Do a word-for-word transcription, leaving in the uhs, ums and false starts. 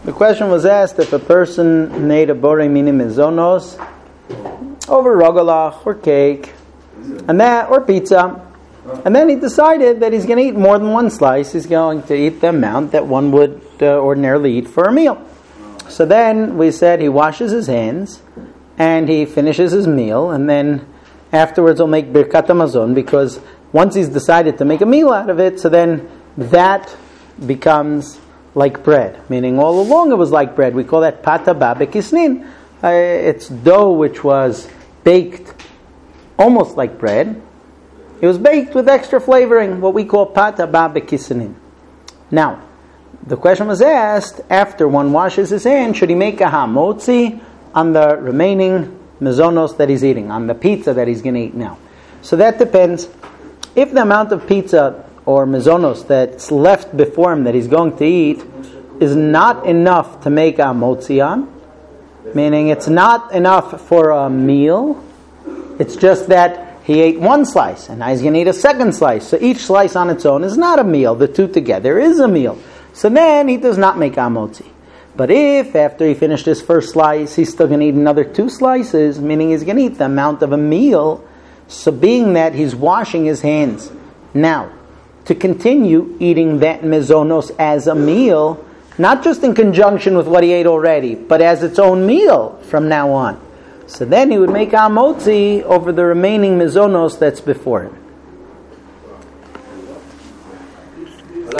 The question was asked if a person made a borei mini mizonos over rogalach or cake, and that or pizza, and then he decided that he's going to eat more than one slice. He's going to eat the amount that one would uh, ordinarily eat for a meal. So then we said he washes his hands and he finishes his meal, and then afterwards he'll make birkat hamazon, because once he's decided to make a meal out of it, so then that becomes like bread, meaning all along it was like bread. We call that pata ba bekisnin. Uh, it's dough which was baked almost like bread. It was baked with extra flavoring, what we call pata ba bekisnin. Now, the question was asked, after one washes his hand, should he make a hamotzi on the remaining mezonos that he's eating, on the pizza that he's going to eat now? So that depends. If the amount of pizza or mezonos that's left before him that he's going to eat is not enough to make a motzi on, meaning it's not enough for a meal, it's just that he ate one slice and now he's going to eat a second slice, so each slice on its own is not a meal, the two together is a meal, so then he does not make a motzi. But if after he finished his first slice he's still going to eat another two slices, meaning he's going to eat the amount of a meal, so being that he's washing his hands now to continue eating that mezonos as a meal, not just in conjunction with what he ate already, but as its own meal from now on. So then he would make a motzi over the remaining mezonos that's before him.